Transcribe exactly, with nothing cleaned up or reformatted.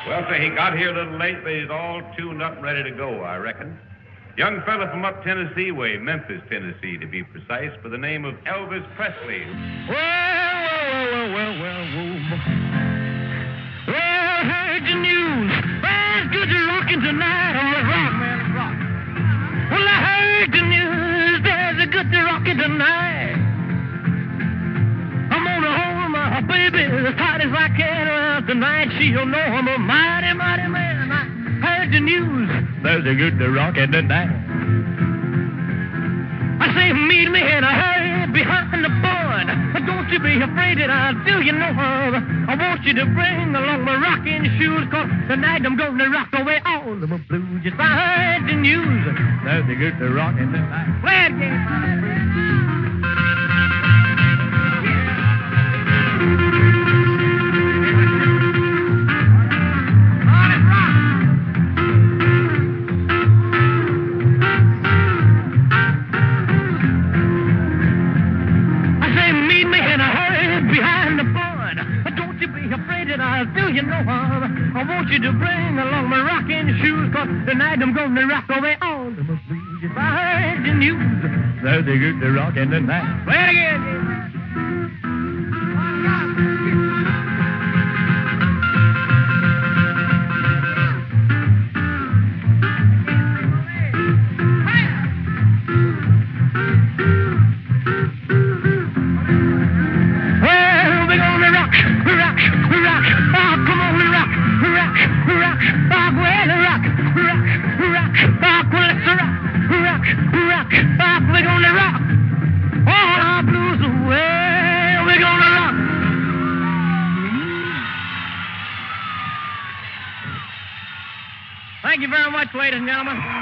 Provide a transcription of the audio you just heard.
Well, sir, he got here a little late, but he's all tuned up and ready to go, I reckon. Young fella from up Tennessee way, Memphis, Tennessee, to be precise, by the name of Elvis Presley. Well, well, well, well, well, well. Well, I heard the news. Well, it's good to rockin' tonight. Oh, rock, man, rock. Well, I heard the news. There's a good to rockin' tonight. I'm gonna hold my baby as tight as I can. Well, tonight she'll know I'm a mighty, mighty man. I heard the news. There's a good to rockin' tonight. I say, meet me in a hurry behind the barn. Don't you be afraid that I'll do you no harm. I want you to bring along my rocking shoes, cause tonight I'm gonna rock away all of my blues. Just I heard the news. There's a good to rockin' tonight. Play it again. I'll do you no harm. I want you to bring along my rocking shoes, cause tonight I'm gonna rock away all of my blues. If I heard the news, there's a good to rockin' tonight. Play it again. Thank you very much, ladies and gentlemen.